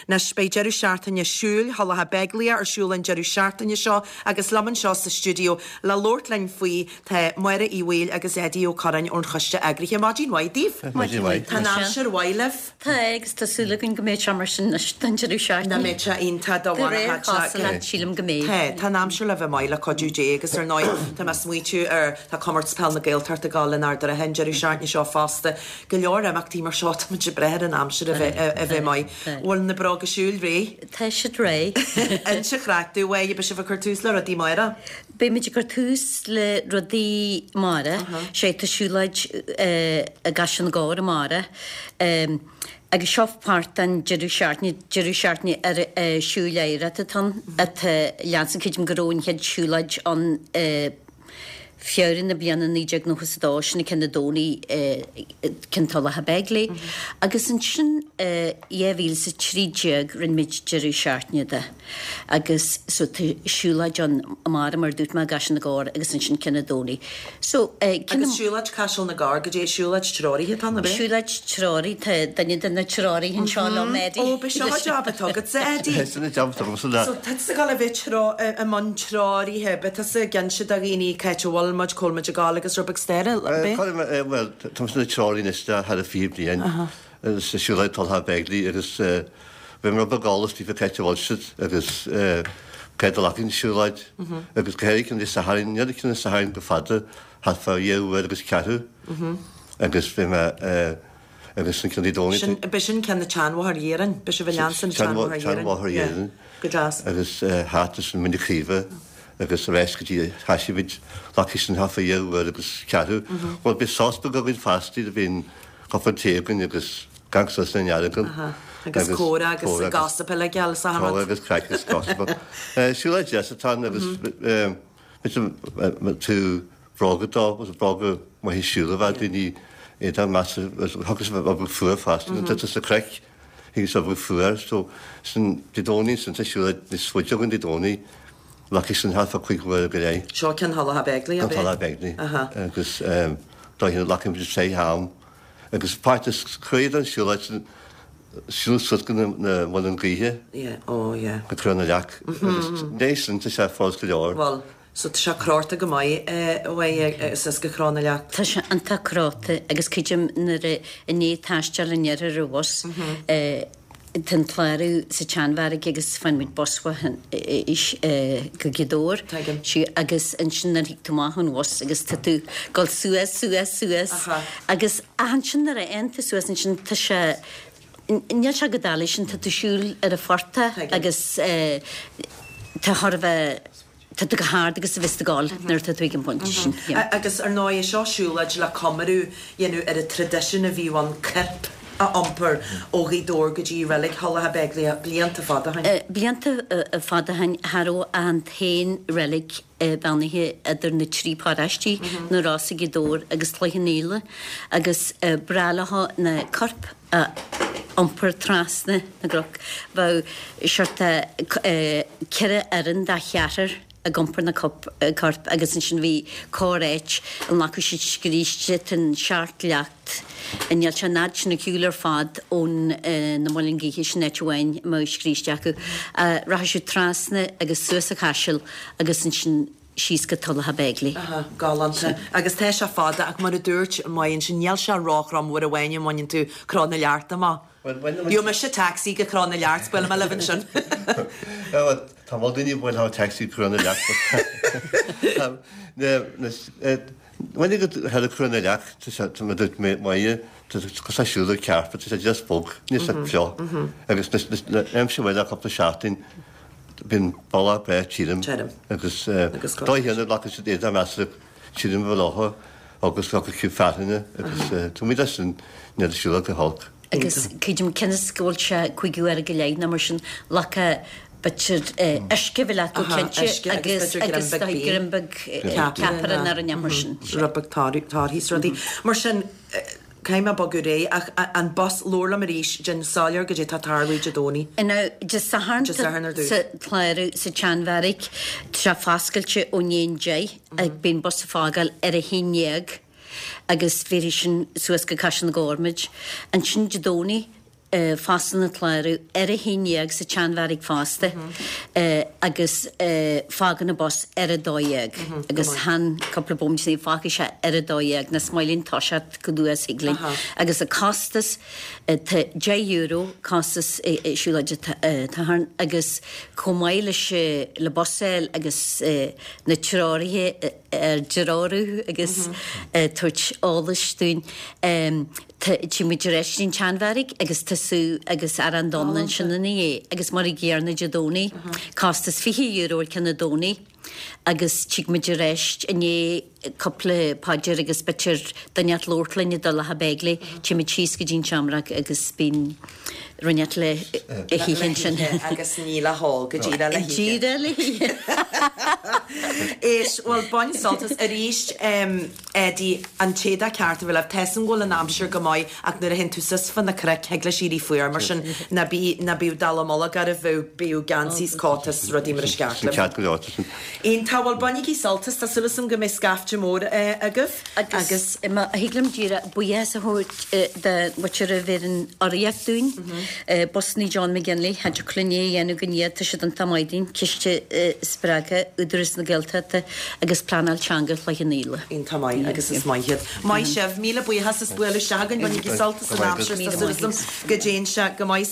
na spé Jerry Shartan siúil hall ha beglia ar siúlan Jerry Shartan seo agus laman seo sa studio la Lord lein faoi tá muire íhil agus édí ó chorain ón chuiste agriche Máidín Waidíh Tá ná sir Waileh Tá agus tásúlagin go méid mar sin na Jerry Shartan na méid onanta dá sílim go méid Tá nám se le bheith maiile codú dé agus ar 9 Tá smuitiú ar tá commart spell na Gaeltart a gáin ar a hen Jerry Shartan seo fásta go leor amach tí mar seo mu se bread an amsir a bheith mai bhil na bra go siúil ré Tá si ré an se chraú bhé be se bh cartús le rodí maira Bé méidir cartús le rodí mara sé tásúlaid a gasan gáir mara agus seofpáirt an Jerry Shartni ar siúléire tan at leansan chuidim goróin head siúlaid an Fiorin na bliana níideag nó chusáisina cinna dónaí cintála ha begla agus an sin éhíil sa trídeag rin mid Jerry Shartni de agus so siúlaid an mar dút me gasan na gáir agus an sin cinna dónaí. So agus siúlaid caiisiil na gá go dé siúlaid tráirithe tanna bheith? Siúlaid tráirí daine denna tráirí hin seá le médí. Ó be seo job atagad sa édí. Sanna job tá So tá sa gal a bheith a man tráiríthe be tá sa ganse a réí ceitehil muid colmaid a gálagus rubach sterile well Thomas na Charlie nesta had a few blian sa siúlaid talha begli agus bhí mar bagálas tí ceitehilsid agus ceidlacinn siúlaid agus céiricin is saharin neadicin is saharin go fada hat fá dhéhfu agus ceathu agus bhí agus sin cin dóní be sin cen na teanmhar dhéan be se bh leansan teanmhar dhéan go dras agus hátas an minicríomh agus a réiscatí hasisiid lachis an hafa dhéhfu agus ceathu bhil be sáspa go bhín fastí a bhín chofantégan agus gangsas na neadagan agus córa agus gaspa le geall sa agus creicis gaspa. Siúlaid jeasatá agus tú brágadá was a brága má hí siúla bheit daoine agus bh fuair fasting dat is a craic hís a bh fuair so san didóní san siúlaid is fuitegan didóní lachis an hafa chuigh go ré. Seo cin hall ha begla begla agus dá hína lachim sé hám agus páirtas chuid an siúlaid siúlsút gan na bhil an gíthe go trna leach nééisan sé fás go leir. Well, so tá se chráta go maiid bhé go chrána leach. Tá se an táráta agus ciidim nar a ní taiisteal inar a ruhas Tan tláirú sa teanmhara agus fanmid bosfa is go gidóir si agus an sin na hiictamachún was agus tú gáil suas agus an sin ar a enta suas an sin tá se Níl se go dála sin tá siúil ar a forta agus tá tharbheith Tá go háard agus a vistagáil nar tá tuigin point sin. Agus ar 9 seosúlaid le comarú dhéanú ar a tradiisisin a bhíháin cepp a ampur óí dór go dtí relic hall ha beglia blianta fada hain. Blianta fada hain haró an tain relic banithe idir na trípáistí na rása go dór agus leihannéile agus bralaha na corp ampur trasna na groch bh seirta ceire aran dá chearar a gompar na corp agus sin bhí córéit an lacu si scríiste an seart leacht an neall se náid sin na ciúlar fad ón na molingíhi sin nethain má scríiste acu raisiú trasna agus suas a caiisiil agus sin síos go tulla ha begla. Galanta. Agus té se fada ach mar a dúirt maionn sin neall se ráchram mhuiir a bhaine mainin tú chrána learta má. Bíú me se taxí go chrána leart spil me levin sin. Tá má duine bhfuil há taxí chrána leart. When you get had a crunna leach to me dut me maie to siúla cearpa sé just bog ní seo agus se bhfuil a couple seaartin bin balla bre tírim agus dáhéanana lecha sé éad a measra tírim bh látha agus go ciú fearna agus tú mí sin ne siúla go hálk. Agus cíidim cinna scóil se chuigú ar a go léid na mar sin lecha Butcher ysgifile go cynti agus grimbag capar yn ar y niammersin. Rybag tar hys roddi. Mar sin caima bogu rei an bos lorla marísh jen saliar gyda tatarwi jadoni. Yna, just sa harn sa tlairw sa chanfarig tra fasgilche o nien jay ag bin bos fagal ar a hiniag agus fyrir sin suasga casan gormage an sin jadoni fastanna chláirú ar a híineag sa teanmhaigh fásta agus fágan na bos ar a dóiag agus han coppla bom sé fácha se ar a dóiag na smailín táisiart go dú a siglainn agus a costas €10 costas siúlaide táhan agus comáile se le bosil agus na tráirithe ar deráú agus tuairt álaistún tí muidir réistín teanmhaigh agus tasú agus ar an domlan sinna é agus mar i ggéarna de dónaí costas €20 cinna dónaí agus tí muidir réist iné coppla páidir agus betir daneat lóirlainne do letha begla tí mu tíos go dín teamrach agus bín runneat le híhin sin agus ní le hall go ddíra le díra le Is bhil bain soltas a ríist édí an téad ceart bhfuil ah tesan ghil an amsir go maiid ach nuair a hen tú sus fan na craic heagla síí fuair mar sin na bíú dalamola gar a bhú bíú gansís cátas rodí mar a sceartla. Íon táhfuil bainigí soltas tá sulasum go mé scafte mór agah agus higlam díra bué a thuirt de muir a bhéan áíochtún Bosní John McGinley had cluné dhéanú gníad tá si an tamáidín ciste sppraga údras na gelta agus planal teanga le níla. Ín tamáid agus is maiad. Mai sef míle buí has is buile seagan bainigí soltas an amsir go dé se go maiid